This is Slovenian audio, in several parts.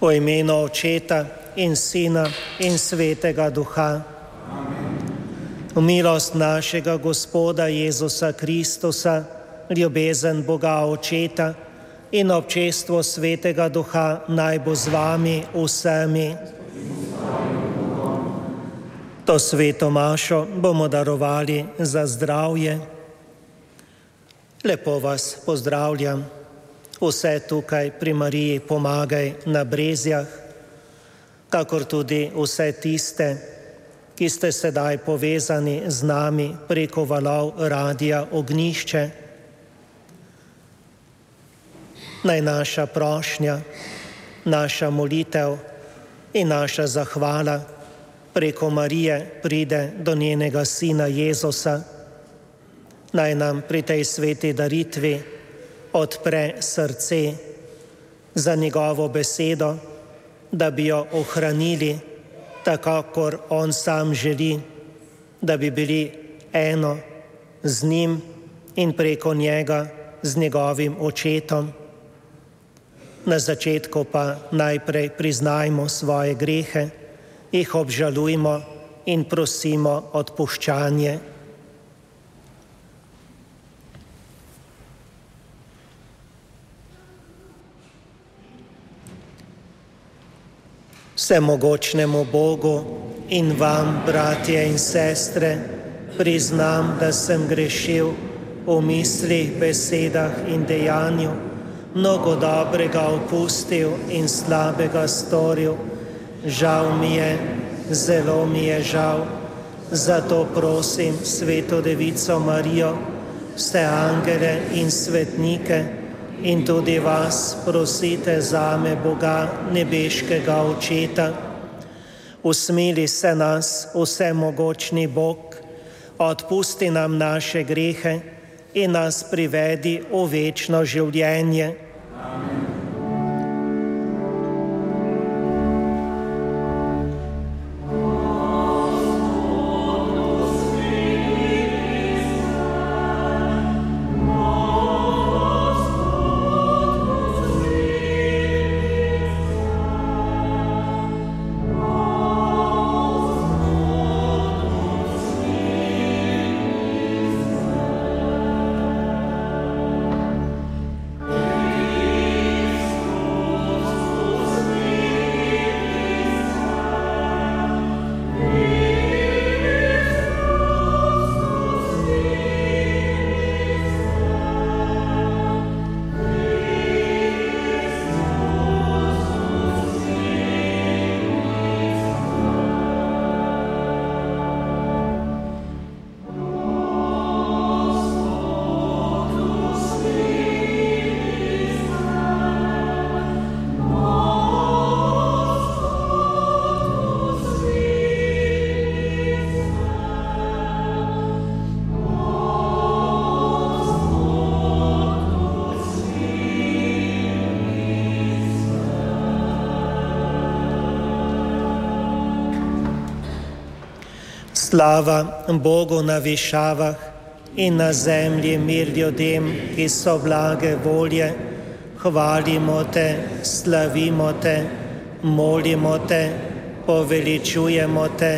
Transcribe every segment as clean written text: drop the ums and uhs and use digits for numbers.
Po imenu Očeta in Sina in Svetega Duha. V milost našega Gospoda Jezusa Kristusa, ljubezen Boga Očeta in občestvo Svetega Duha naj bo z vami vsemi. To sveto mašo bomo darovali za zdravje. Lepo vas pozdravljam. Vse tukaj pri Mariji Pomagaj na Brezjah, kakor tudi vse tiste, ki ste sedaj povezani z nami preko valov Radia Ognjišče. Naj naša prošnja, naša molitev in naša zahvala preko Marije pride do njenega Sina Jezusa. Naj nam pri tej sveti daritvi odpre srce za njegovo besedo, da bi jo ohranili tako, kot on sam želi, da bi bili eno z njim in preko njega z njegovim Očetom. Na začetku pa najprej priznajmo svoje grehe, jih obžalujmo in prosimo odpuščanje. Vsemogočnemu Bogu in vam, bratje in sestre, priznam, da sem grešil v mislih, besedah in dejanju, mnogo dobrega opustil in slabega storil. Žal mi je, zelo mi je žal. Zato prosim Sveto Devico Marijo, vse angele in svetnike in tudi vas prosite zame, Boga nebeškega Očeta. Usmili se nas, vsemogočni Bog, odpusti nam naše grehe in nas privedi v večno življenje. Amen. Slava Bogu na višavah in na zemlji mir ljudem, ki so blage volje. Hvalimo te, slavimo te, molimo te, poveličujemo te,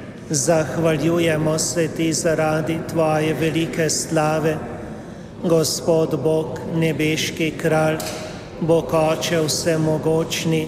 zahvaljujemo se ti zaradi tvoje velike slave. Gospod Bog, nebeški kralj, Bog Oče vsemogočni,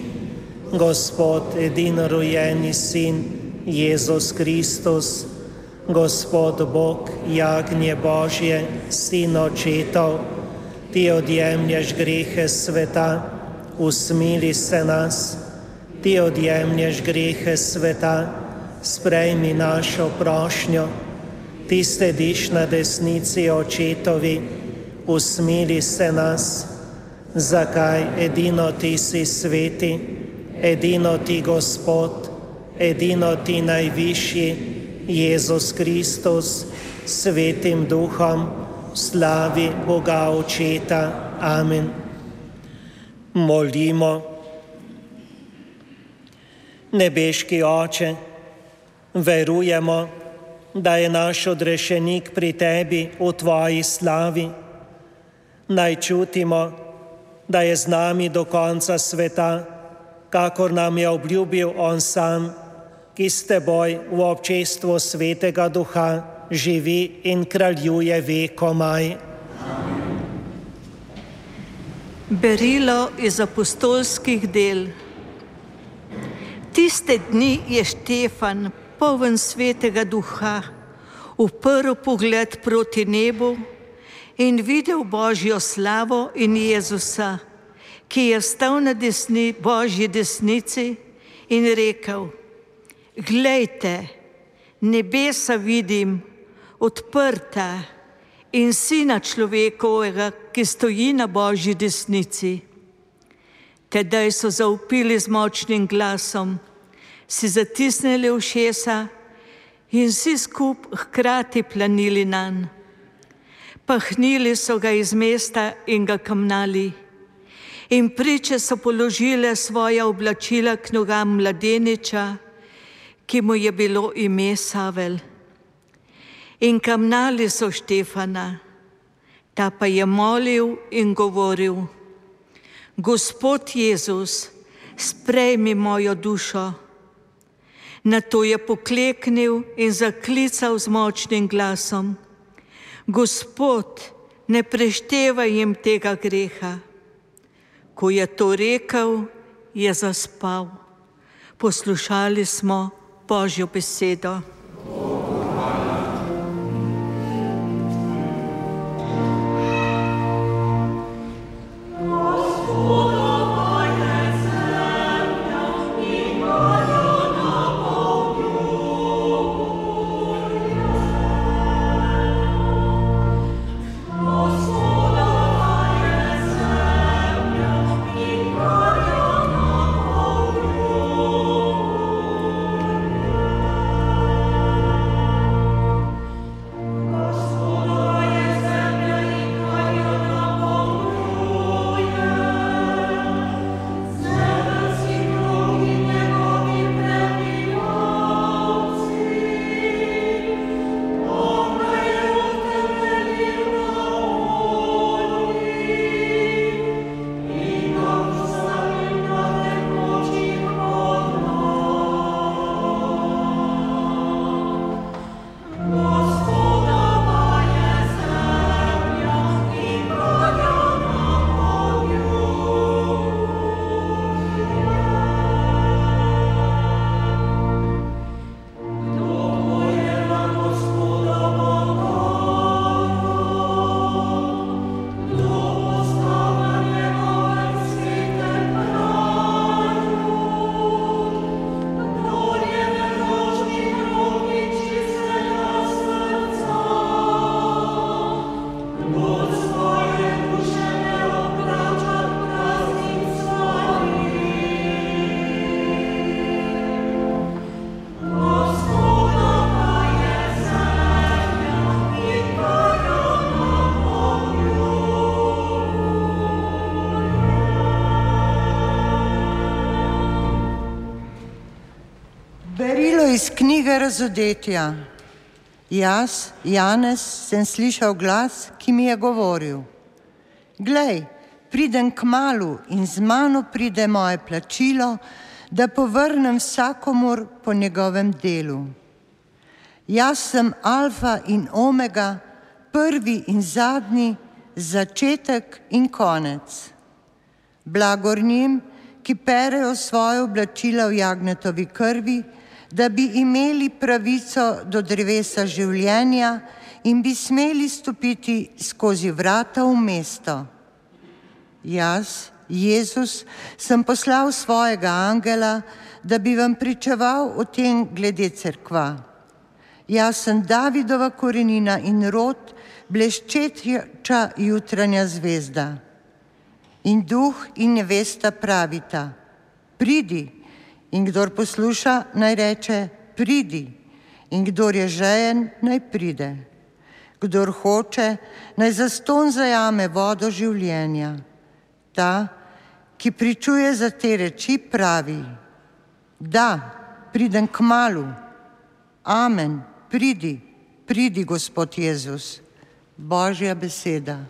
Gospod edinorojenji Sin, Jezus Kristus, Gospod Bog, jagnje Božje, Sin Očetov, ti odjemlješ grehe sveta, usmili se nas, ti odjemlješ grehe sveta, sprejmi našo prošnjo, ti sediš na desnici Očetovi, usmili se nas, zakaj edino ti si sveti, edino ti Gospod, edino ti najvišji, Jezus Kristus, Svetim Duhom, slavi Boga Očeta. Amen. Molimo. Nebeški Oče, verujemo, da je naš odrešenik pri tebi v tvoji slavi. Naj čutimo, da je z nami do konca sveta, kakor nam je obljubil on sam, ki s teboj v občestvu Svetega Duha živi in kraljuje vekomaj. Berilo iz apostolskih del. Tiste dni je Štefan, poln Svetega Duha, uprl pogled proti nebu in videl Božjo slavo in Jezusa, ki je stal na Božji desnici in rekel: Glejte, nebesa vidim, odprta, in Sina človekovega, ki stoji na Božji desnici. Tedaj so zavpili z močnim glasom, si zatisnili ušesa in vsi skupaj hkrati planili nanj. Pahnili so ga iz mesta in ga kamnali. In priče so položile svoja oblačila k nogam mladeniča, ki mu je bilo ime Savel. In kamnali so Štefana, ta pa je molil in govoril: Gospod Jezus, sprejmi mojo dušo. Nato je pokleknil in zaklical z močnim glasom: Gospod, ne preštevaj jim tega greha. Ko je to rekel, je zaspal. Poslušali smo Božjo besedo. Iz knjige Razodetja. Jaz, Janez, sem slišal glas, ki mi je govoril: Glej, pridem kmalu in z mano pride moje plačilo, da povrnem vsakomur po njegovem delu. Jaz sem alfa in omega, prvi in zadnji, začetek in konec. Blagor njim, ki perejo svoje oblačila v jagnjetovi krvi, da bi imeli pravico do drevesa življenja in bi smeli stopiti skozi vrata v mesto. Jaz, Jezus, sem poslal svojega angela, da bi vam pričeval o tem glede cerkva. Jaz sem Davidova korenina in rod, bleščeča jutranja zvezda. In duh in nevesta pravita: Pridi. In kdor posluša, naj reče: Pridi. In kdor je žejen, naj pride. Kdor hoče, naj zastonj zajame vodo življenja. Ta, ki pričuje za te reči, pravi: Da, pridem kmalu. Amen, pridi, pridi, Gospod Jezus. Božja beseda.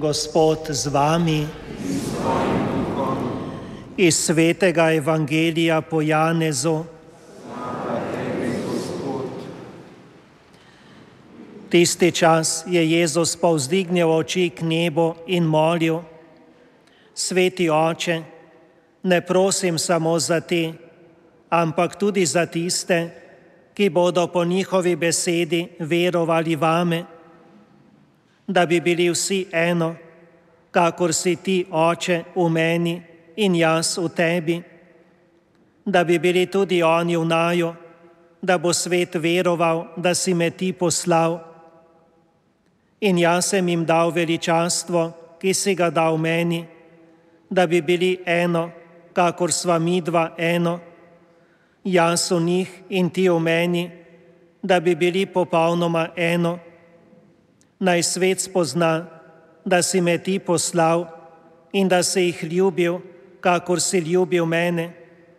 Gospod z vami. Iz svetega evangelija po Janezu. Tisti čas je Jezus povzdignil oči k nebu in molil: Sveti Oče, ne prosim samo za te, ampak tudi za tiste, ki bodo po njihovi besedi verovali vame, da bi bili vsi eno, kakor si ti, Oče, v meni in jaz v tebi, da bi bili tudi oni v naju, da bo svet veroval, da si me ti poslal. In jaz sem jim dal veličastvo, ki si ga dal meni, da bi bili eno, kakor sva midva eno, jaz v njih in ti v meni, da bi bili popolnoma eno. Naj svet spozna, da si me ti poslal in da si jih ljubil, kakor si ljubil mene.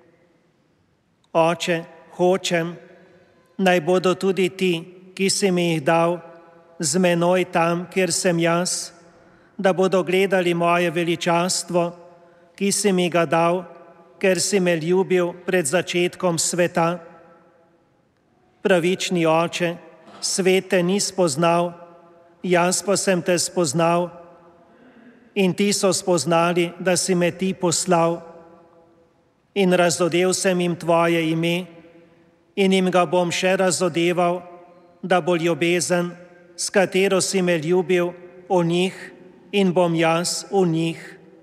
Oče, hočem, naj bodo tudi ti, ki si mi jih dal, z menoj tam, kjer sem jaz, da bodo gledali moje veličastvo, ki si mi ga dal, ker si me ljubil pred začetkom sveta. Pravični Oče, svet te ni spoznal, jaz pa sem te spoznal in ti so spoznali, da si me ti poslal. In razodel sem jim tvoje ime in jim ga bom še razodeval, da bo ljubezen, s katero si me ljubil, v njih in bom jaz v njih.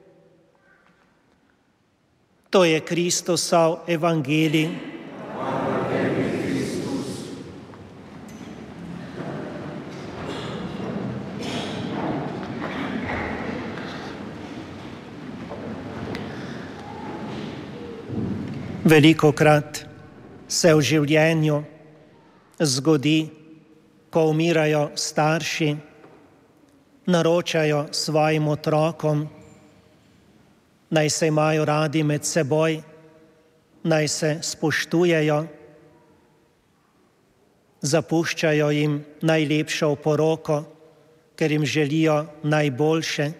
To je Kristusov evangelij. Velikokrat se v življenju zgodi, ko umirajo starši, naročajo svojim otrokom, naj se imajo radi med seboj, naj se spoštujejo, zapuščajo jim najlepšo poroko, ker jim želijo najboljše.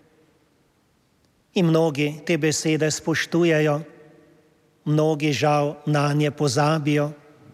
In mnogi te besede spoštujejo, mnogi žal nanje pozabijo.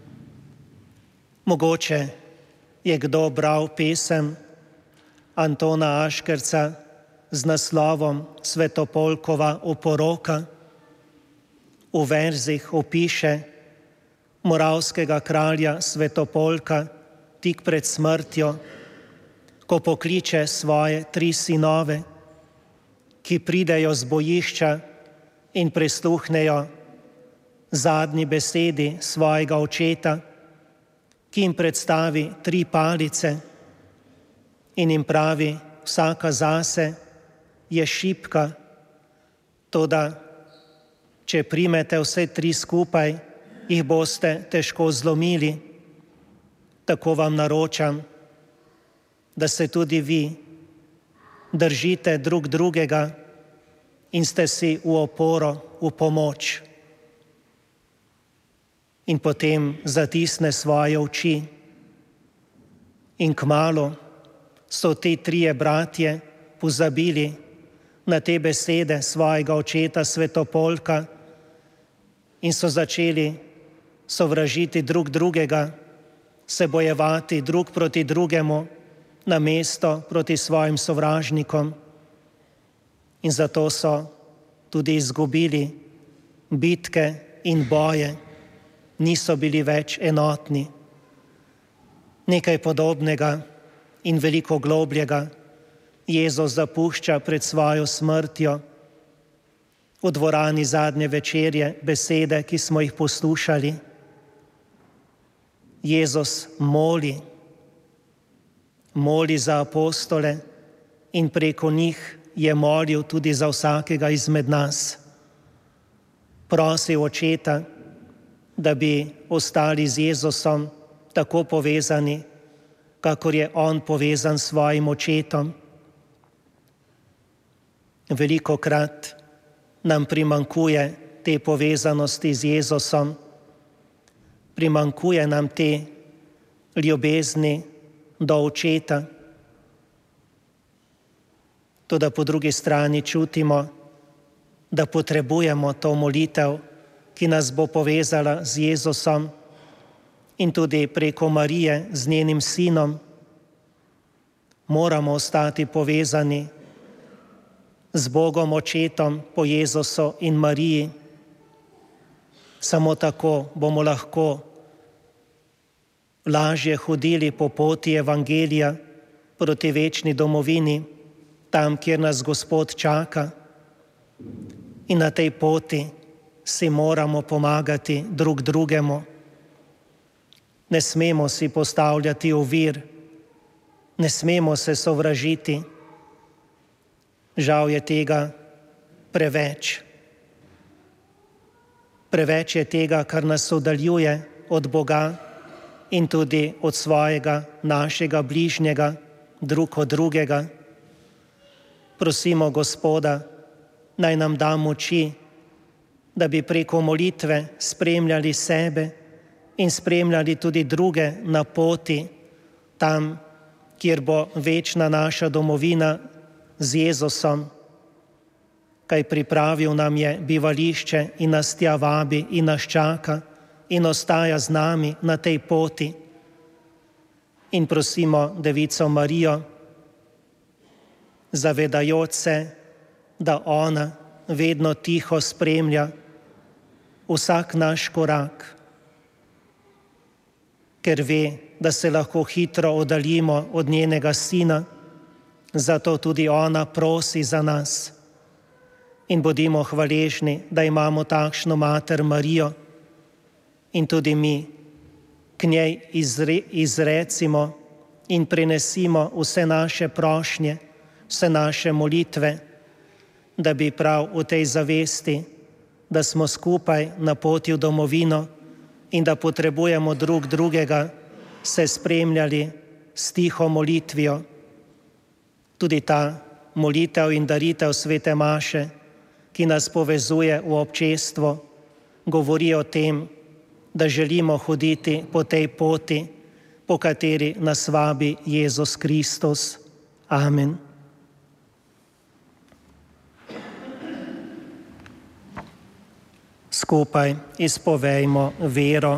Mogoče je kdo bral pesem Antona Aškerca z naslovom Svetopolkova oporoka. V verzih opiše moravskega kralja Svetopolka tik pred smrtjo, ko pokliče svoje 3 sinove, ki pridejo z bojišča in prisluhnejo zadnji besedi svojega očeta, ki jim predstavi 3 palice in jim pravi, vsaka zase je šipka, toda če primete vse 3 skupaj, jih boste težko zlomili. Tako vam naročam, da se tudi vi držite drug drugega in ste si v oporo, v pomoč. In potem zatisne svoje oči. In kmalu so ti 3 bratje pozabili na te besede svojega očeta Svetopolka in so začeli sovražiti drug drugega, se bojevati drug proti drugemu, namesto proti svojim sovražnikom. In zato so tudi izgubili bitke in boje. Niso bili več enotni. Nekaj podobnega in veliko globljega Jezus zapušča pred svojo smrtjo. V dvorani zadnje večerje besede, ki smo jih poslušali. Jezus moli za apostole in preko njih je molil tudi za vsakega izmed nas. Prosil Očeta, da bi ostali z Jezusom tako povezani, kakor je on povezan s svojim Očetom. Velikokrat nam primanjkuje te povezanosti z Jezusom, primanjkuje nam te ljubezni do Očeta. Toda po drugi strani čutimo, da potrebujemo to molitev, ki nas bo povezala z Jezusom in tudi preko Marije z njenim sinom. Moramo ostati povezani z Bogom Očetom po Jezusu in Mariji. Samo tako bomo lahko lažje hodili po poti evangelija proti večni domovini, tam, kjer nas Gospod čaka. In na tej poti si moramo pomagati drug drugemu. Ne smemo si postavljati ovir, ne smemo se sovražiti. Žal je tega preveč. Preveč je tega, kar nas oddaljuje od Boga in tudi od svojega, našega bližnjega, drug od drugega. Prosimo Gospoda, naj nam da moči, da bi preko molitve spremljali sebe in spremljali tudi druge na poti, tam, kjer bo večna naša domovina z Jezusom, kaj pripravil nam je bivališče in nas tja vabi in nas čaka in ostaja z nami na tej poti. In prosimo Devico Marijo, zavedajoč se, da ona vedno tiho spremlja vsak naš korak, ker ve, da se lahko hitro oddaljimo od njenega sina, zato tudi ona prosi za nas. In bodimo hvaležni, da imamo takšno mater Marijo in tudi mi k njej izrecimo in prinesimo vse naše prošnje, vse naše molitve, da bi prav v tej zavesti, da smo skupaj na poti v domovino in da potrebujemo drug drugega, se spremljali s tiho molitvijo. Tudi ta molitev in daritev svete maše, ki nas povezuje v občestvo, govori o tem, da želimo hoditi po tej poti, po kateri nas vabi Jezus Kristus. Amen. Skupaj izpovejmo vero.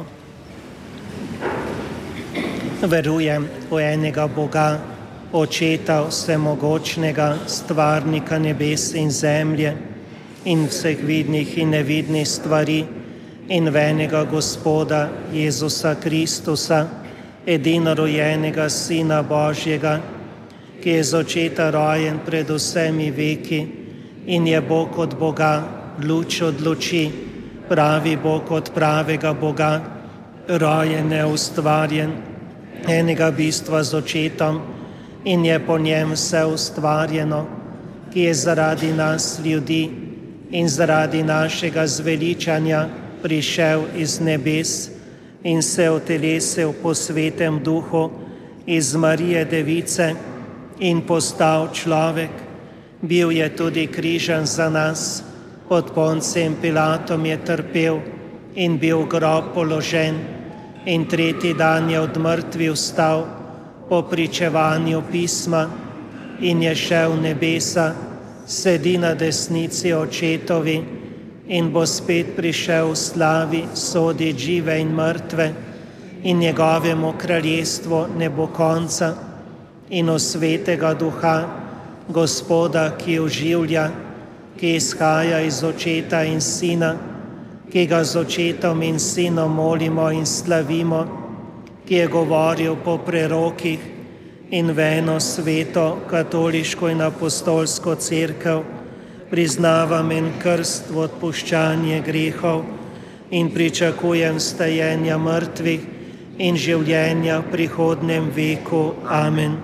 Verujem v enega Boga, Očeta vsemogočnega, stvarnika nebes in zemlje in vseh vidnih in nevidnih stvari, in v enega Gospoda Jezusa Kristusa, edinorojenega Sina Božjega, ki je z očeta rojen pred vsemi veki in je Bog od Boga, luč od luči, pravi Bog od pravega Boga, rojen, neustvarjen, enega bistva z očetom in je po njem vse ustvarjeno, ki je zaradi nas ljudi in zaradi našega zveličanja prišel iz nebes in se utelesil po svetem duhu iz Marije Device in postal človek. Bil je tudi križan za nas, pod Poncijem Pilatom je trpel in bil v grob položen in tretji dan je od mrtvih vstal po pričevanju pisma in je šel v nebesa, sedi na desnici očetovi in bo spet prišel v slavi sodit žive in mrtve in njegovemu kraljestvu ne bo konca in o svetega duha, Gospoda, ki oživlja, ki izhaja iz očeta in sina, ki ga z očetom in sinom molimo in slavimo, ki je govoril po prerokih in v eno sveto, katoliško in apostolsko cerkev, priznavam en krst v odpuščanje grehov in pričakujem stajenja mrtvih in življenja v prihodnem veku. Amen.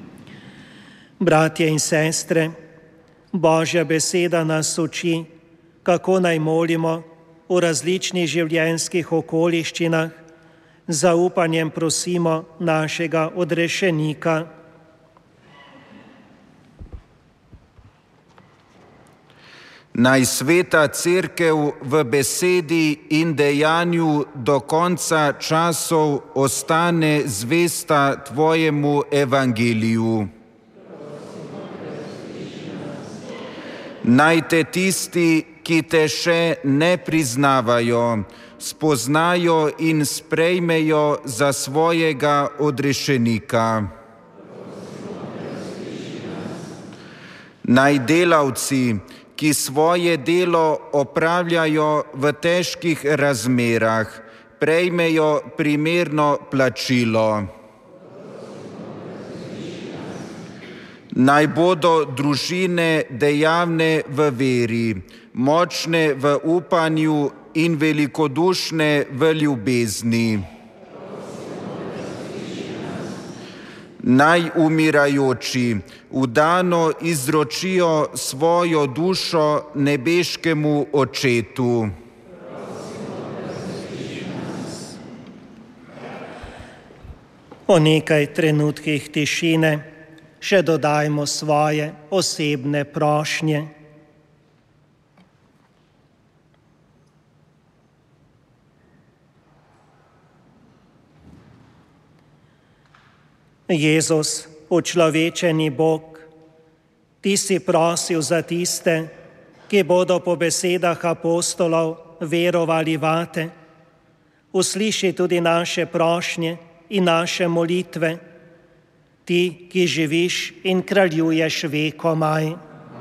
Bratje in sestre, Božja beseda nas uči, kako naj molimo v različnih življenjskih okoliščinah. Z zaupanjem prosimo našega odrešenika. Naj sveta cerkev v besedi in dejanju do konca časov ostane zvesta tvojemu evangeliju. Naj te tisti, ki te še ne priznavajo, spoznajo in sprejmejo za svojega odrešenika. Naj delavci, ki svoje delo opravljajo v težkih razmerah, prejmejo primerno plačilo. Naj bodo družine dejavne v veri, močne v upanju in velikodušne v ljubezni. Naj umirajoči vdano izročijo svojo dušo nebeškemu Očetu. Po nekaj trenutkih tišine še dodajmo svoje osebne prošnje. Jezus, učlovečeni Bog, ti si prosil za tiste, ki bodo po besedah apostolov verovali vate. Usliši tudi naše prošnje in naše molitve, ti, ki živiš in kraljuješ vekomaj.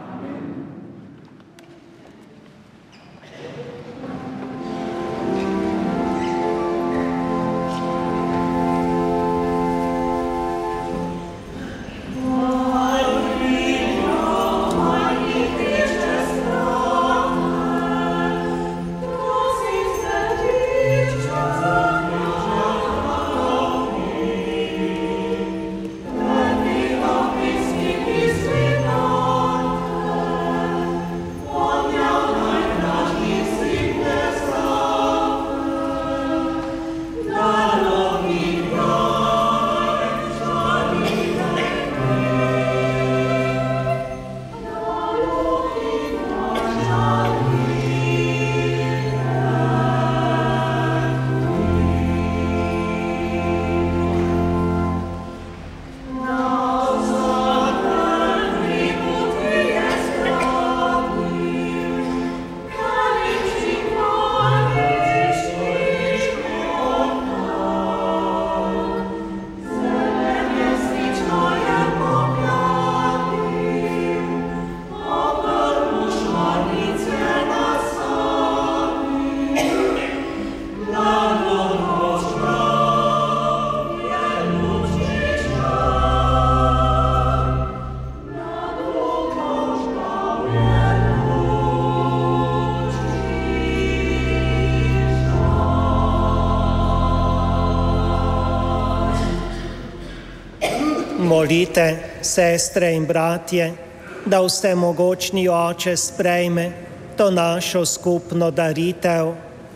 Molite, sestre in bratje, da vsemogočni Oče sprejme to našo skupno daritev.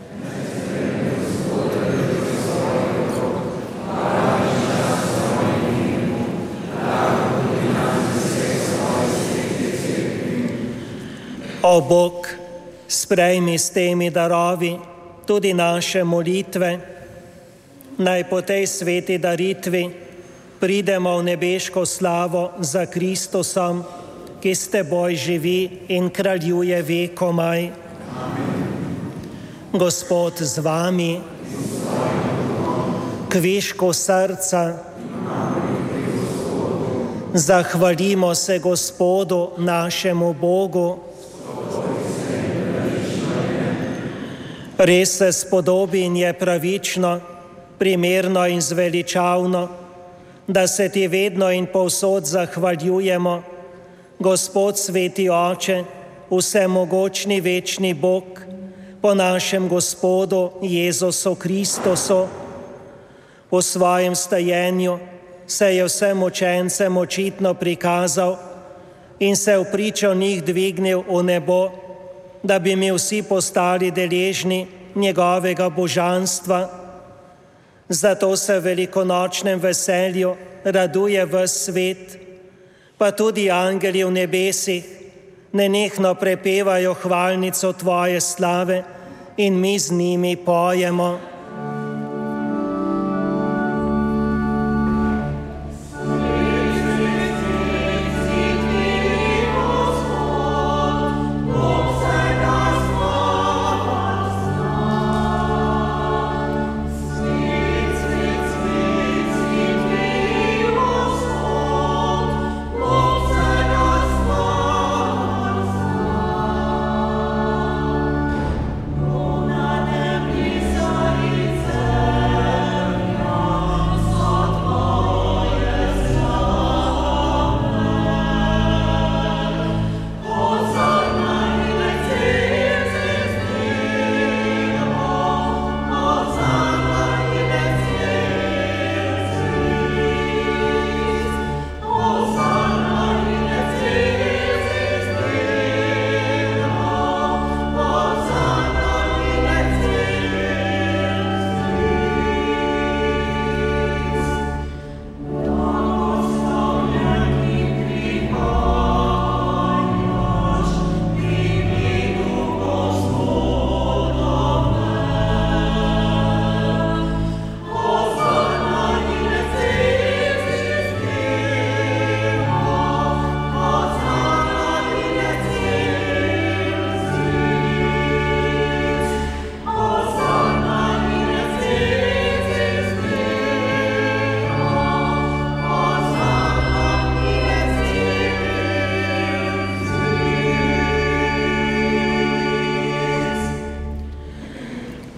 O Bog, sprejmi s temi darovi tudi naše molitve, naj po tej sveti daritvi pridemo v nebeško slavo za Kristusom, ki s teboj živi in kraljuje vekomaj. Gospod z vami, kvišku srca, zahvalimo se Gospodu našemu Bogu. Res se spodobi in je pravično, primerno in zveličavno, da se ti vedno in povsod zahvaljujemo, Gospod sveti Oče, vsemogočni večni Bog, po našem Gospodu Jezusu Kristusu. V svojem stajenju se je vsem učencem očitno prikazal in se v pričo njih dvignil v nebo, da bi mi vsi postali deležni njegovega božanstva. Zato se v velikonočnem veselju raduje ves svet, pa tudi angeli v nebesih nenehno prepevajo hvalnico tvoje slave in mi z njimi pojemo.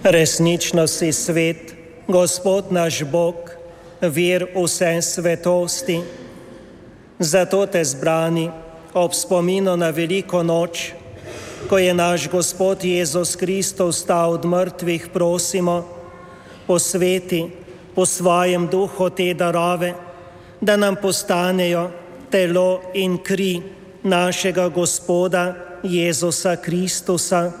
Resnično si svet, Gospod naš Bog, vir vse svetosti. Zato te zbrani ob spominu na veliko noč, ko je naš Gospod Jezus Kristus vstal od mrtvih, prosimo, posveti po svojem duhu te darove, da nam postanejo telo in kri našega Gospoda Jezusa Kristusa.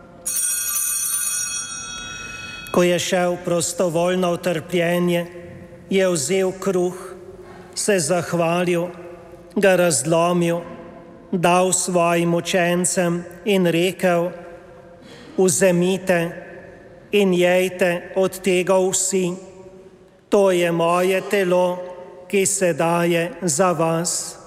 Ko je šel prostovoljno v trpljenje, je vzel kruh, se zahvalil, ga razlomil, dal svojim učencem in rekel: vzemite in jejte od tega vsi, to je moje telo, ki se daje za vas.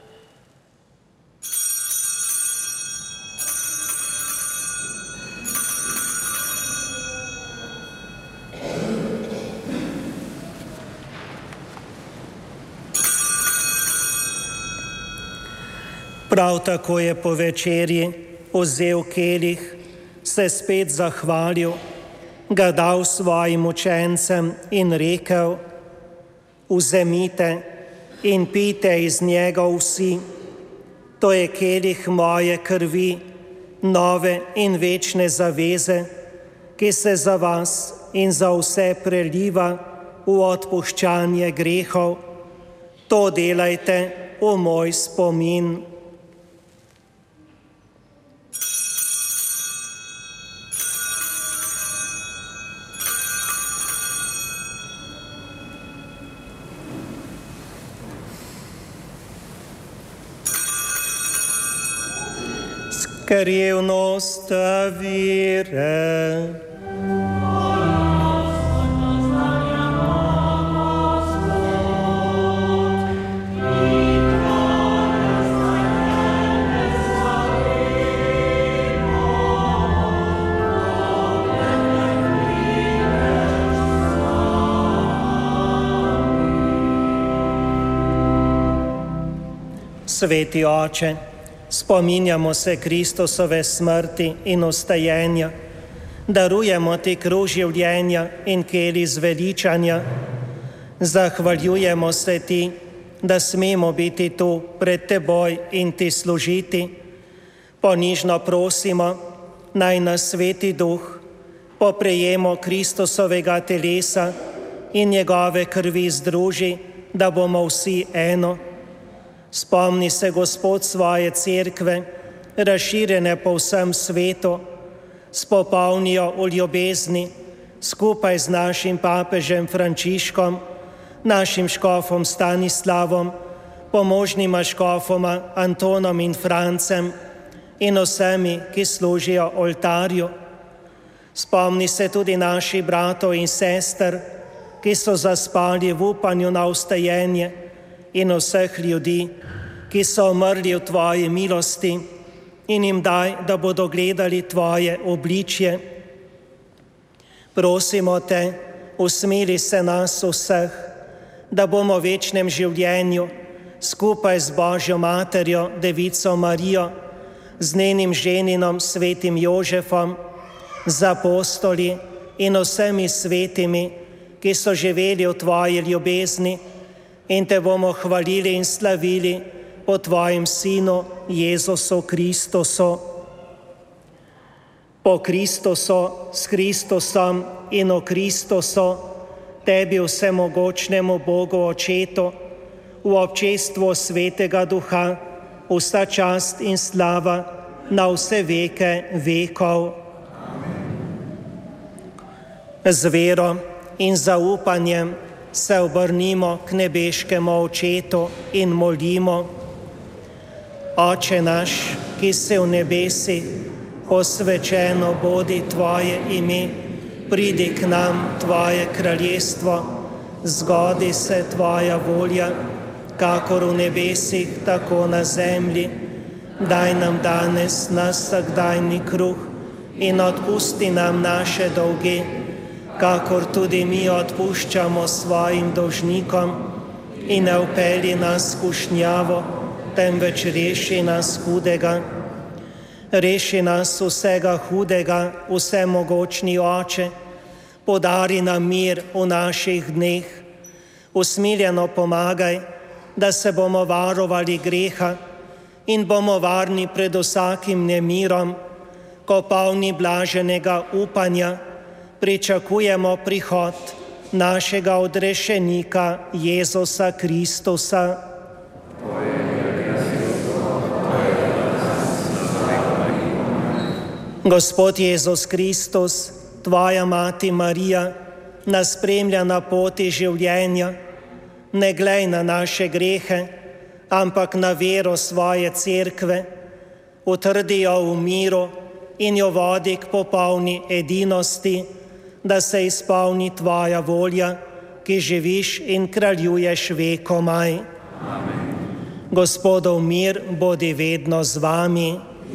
Prav tako je po večerji vzel kelih, se spet zahvalil, ga dal svojim učencem in rekel: vzemite in pijte iz njega vsi, to je kelih moje krvi, nove in večne zaveze, ki se za vas in za vse preliva v odpuščanje grehov. To delajte v moj spomin. Krevnost vire. Sveti Oče, spominjamo se Kristusove smrti in vstajenja, darujemo ti kruh življenja in kelih zveličanja. Zahvaljujemo se ti, da smemo biti tu pred teboj in ti služiti. Ponižno prosimo, naj nas Sveti Duh po prejemu Kristusovega telesa in njegove krvi združi, da bomo vsi eno. Spomni se, Gospod, svoje cerkve, razširjene po vsem svetu, spopolni jo v ljubezni, skupaj z našim papežem Frančiškom, našim škofom Stanislavom, pomožnima škofoma Antonom in Francem in vsemi, ki služijo oltarju. Spomni se tudi naših bratov in sester, ki so zaspali v upanju na vstajenje, in vseh ljudi, ki so umrli v tvoji milosti, in jim daj, da bodo gledali tvoje obličje. Prosimo te, usmili se nas vseh, da bomo v večnem življenju skupaj z Božjo materjo, Devico Marijo, z njenim ženinom svetim Jožefom, z apostoli in vsemi svetimi, ki so živeli v tvoji ljubezni, in te bomo hvalili in slavili po tvojem Sinu Jezusu Kristusu. Po Kristusu, s Kristusom in o Kristusu, tebi vsemogočnemu Bogu Očetu, v občestvu Svetega Duha, vsa čast in slava na vse veke vekov. Z vero in zaupanjem se obrnimo k nebeškemu Očetu in molimo: Oče naš, ki si v nebesih, posvečeno bodi tvoje ime, pridi k nam tvoje kraljestvo, zgodi se tvoja volja, kakor v nebesih, tako na zemlji. Daj nam danes naš vsakdanji kruh in odpusti nam naše dolge, kakor tudi mi odpuščamo svojim dolžnikom, in ne vpelji nas v skušnjavo, temveč reši nas hudega. Reši nas vsega hudega, vsemogočni Oče, podari nam mir v naših dneh, usmiljeno pomagaj, da se bomo varovali greha in bomo varni pred vsakim nemirom, ko polni blaženega upanja pričakujemo prihod našega odrešenika Jezusa Kristusa. Gospod Jezus Kristus, tvoja mati Marija, nas spremlja na poti življenja. Ne glej na naše grehe, ampak na vero svoje cerkve, utrdi jo v miru in jo vodi k popolni edinosti, da se izpolni tvoja volja, ki živiš in kraljuješ vekomaj. Amen. Gospodov mir bodi vedno z vami.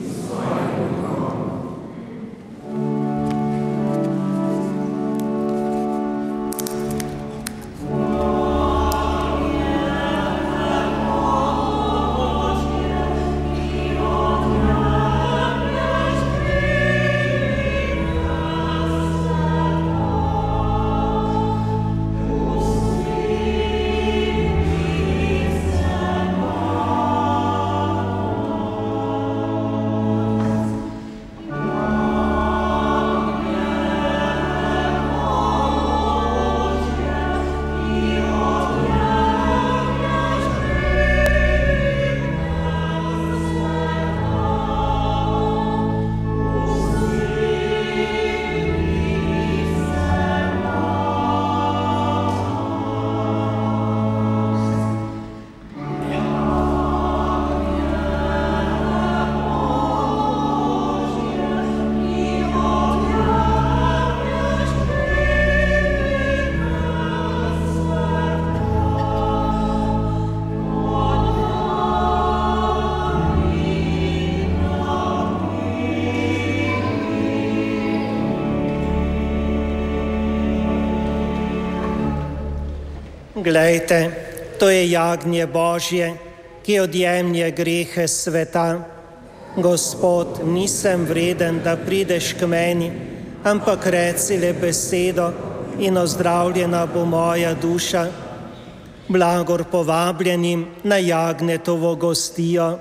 Glejte, to je jagnje Božje, ki odjemlje grehe sveta. Gospod, nisem vreden, da prideš k meni, ampak reci le besedo in ozdravljena bo moja duša. Blagor povabljenim na jagnjetovo gostijo.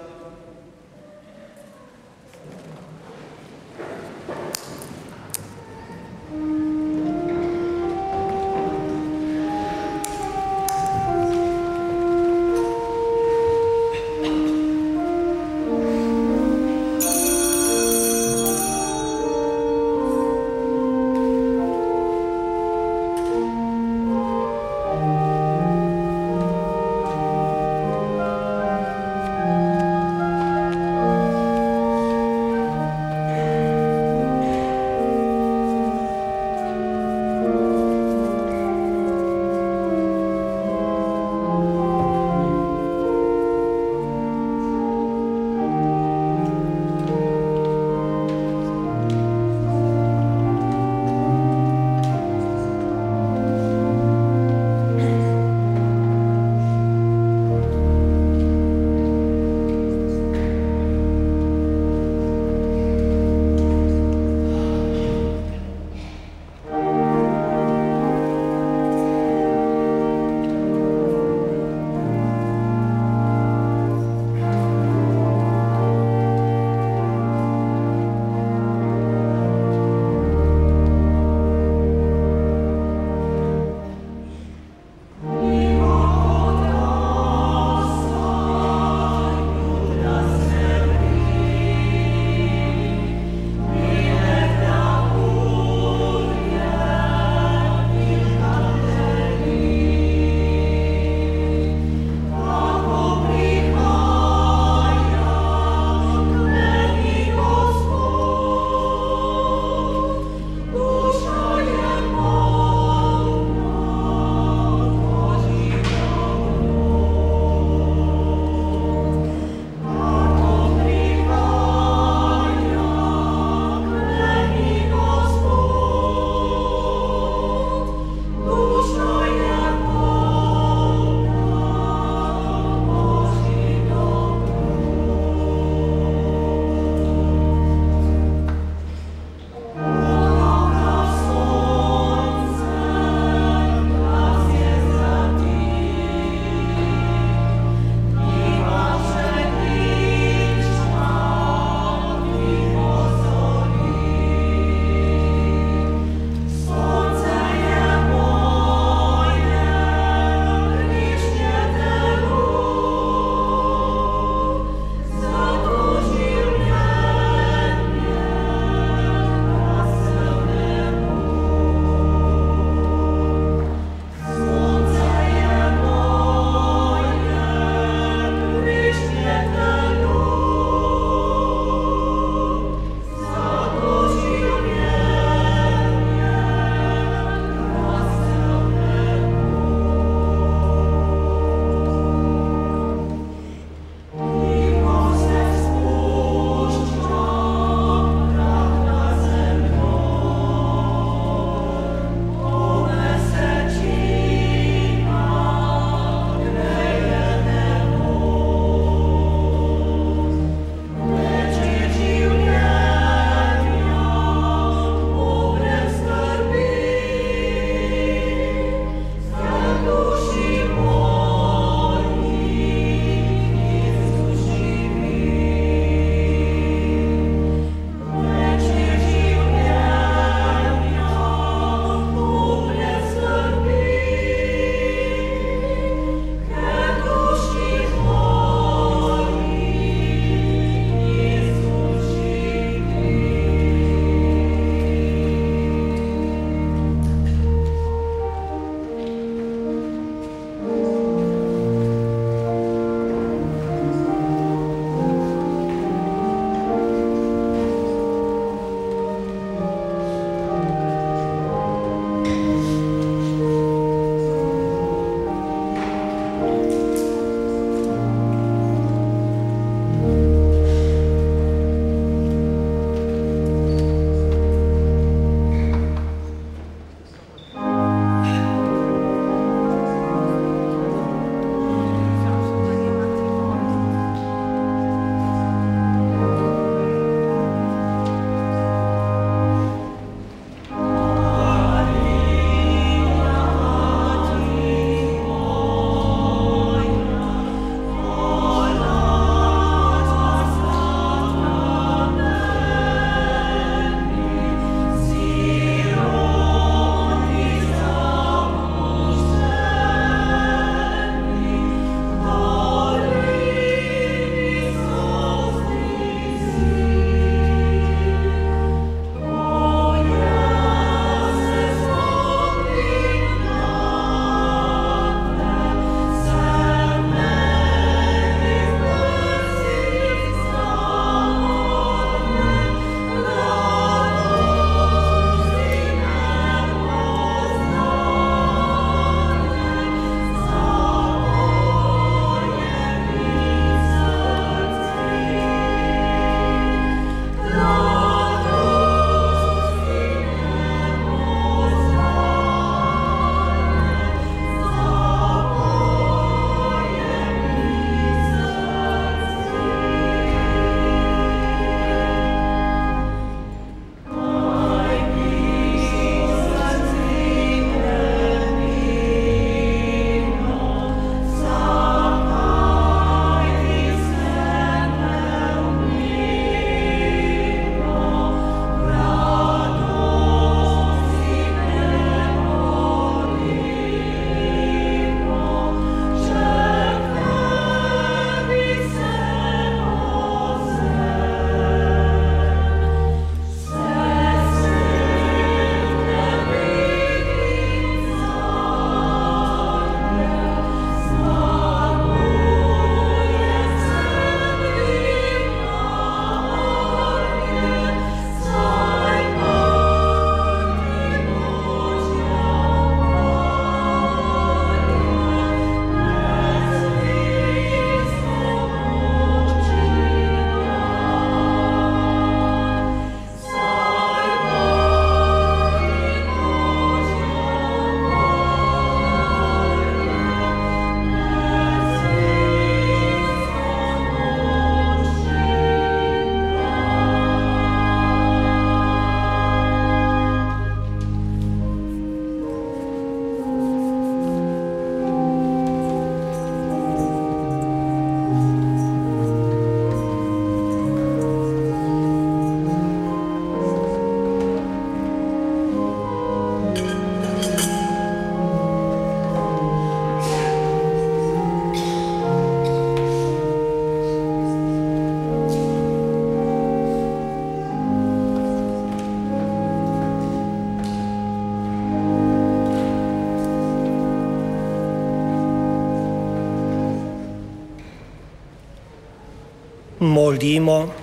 Molimo.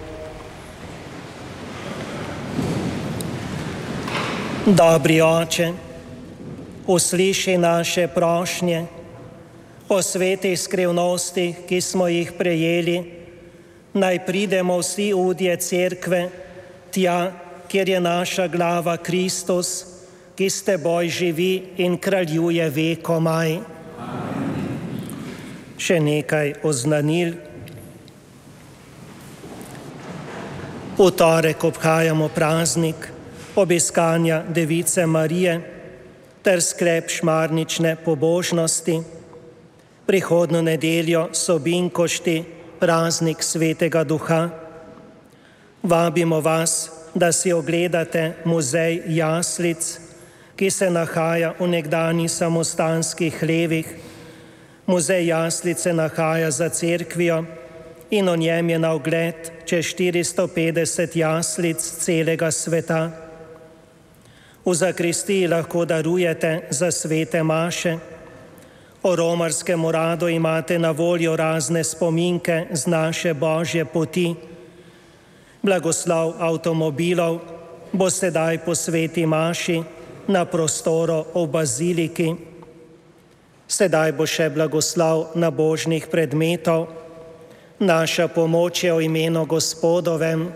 Dobri Oče, usliši naše prošnje o svetih skrivnostih, ki smo jih prejeli, naj pridemo vsi udje cerkve tja, kjer je naša glava Kristus, ki s teboj živi in kraljuje vekomaj. Še nekaj oznanil. V torek obhajamo praznik obiskanja Device Marije ter sklep šmarnične pobožnosti. Prihodnjo nedeljo so binkošti, praznik Svetega Duha. Vabimo vas, da si ogledate muzej jaslic, ki se nahaja v nekdanjih samostanskih hlevih. Muzej jaslic se nahaja za cerkvijo in v njem je na ogled čez 450 jaslic celega sveta. V zakristiji lahko darujete za svete maše. O romarskem uradu imate na voljo razne spominke z naše Božje poti. Blagoslov avtomobilov bo sedaj po sveti maši na prostoru v baziliki. Sedaj bo še blagoslov nabožnih predmetov. Naša pomoč je v imenu Gospodovem.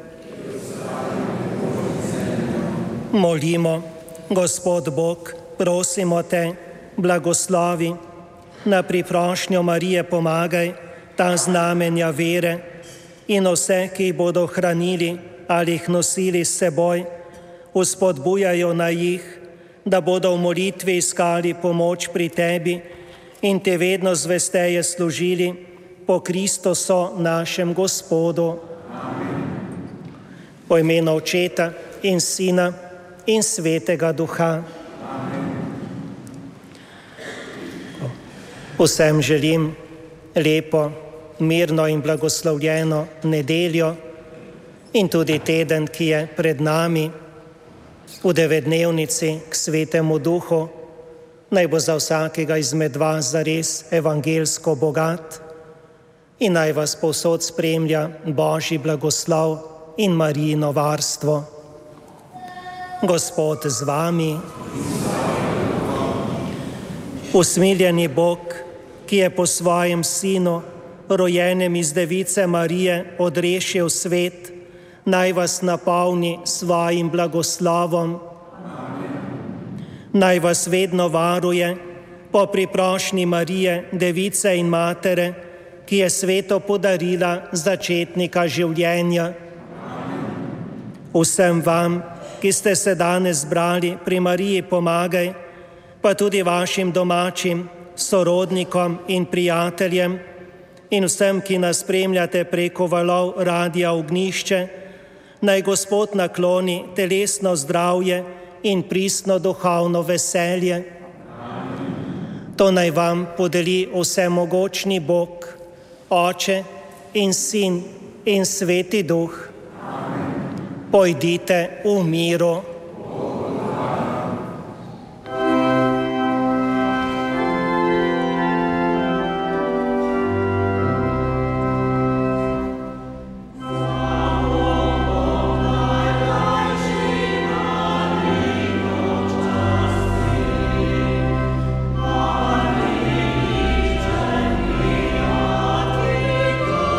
Molimo, Gospod Bog, prosimo te, blagoslovi, na priprošnjo Marije pomagaj ta znamenja vere in vse, ki jih bodo hranili ali jih nosili s seboj, vzpodbujajo na jih, da bodo v molitvi iskali pomoč pri tebi in te vedno zvesteje služili po Kristusu našem Gospodu. Amen. Po imenu Očeta in Sina in Svetega Duha. Amen. Vsem želim lepo, mirno in blagoslovljeno nedeljo in tudi teden, ki je pred nami. V devetdnevnici k Svetemu Duhu naj bo za vsakega izmed vas zares evangelsko bogat in naj vas povsod spremlja Božji blagoslov in Marijino varstvo. Gospod z vami. Usmiljeni Bog, ki je po svojem Sinu, rojenem iz Device Marije, odrešil svet, naj vas napolni svojim blagoslovom. Naj vas vedno varuje po priprošnji Marije, Device in Matere, ki je svetu podarila začetnika življenja. Vsem vam, ki ste se danes zbrali pri Mariji pomagaj, pa tudi vašim domačim, sorodnikom in prijateljem in vsem, ki nas spremljate preko valov Radia Ognjišče, naj Gospod nakloni telesno zdravje in pristno duhovno veselje. To naj vam podeli vsemogočni Bog, Oče in Sin in Sveti Duh. Pojdite v miru.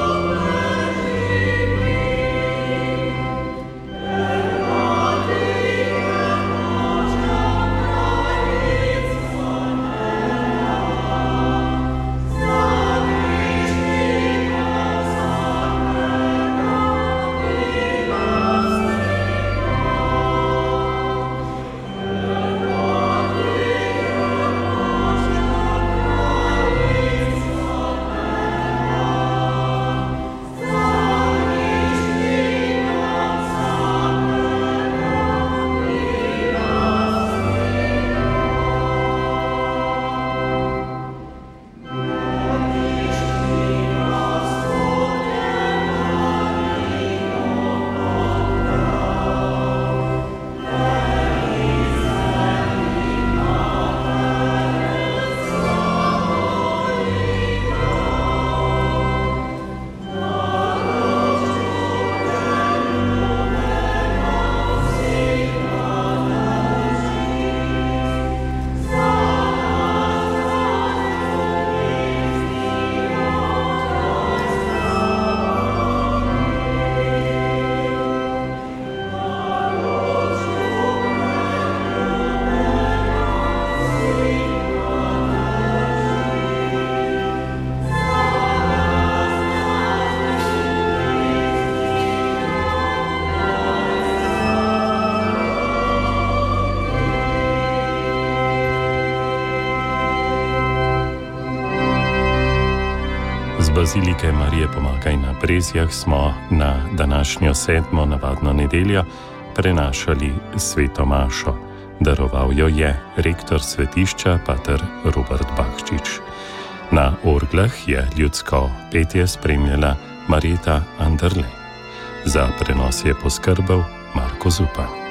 Amen. Bazilike Marije Pomagaj na Brezjah smo na današnjo 7. navadno nedeljo prenašali sveto mašo. Daroval jo je rektor svetišča pater Robert Bahčič. Na orglah je ljudsko petje spremljala Marjeta Anderle. Za prenos je poskrbel Marko Zupan.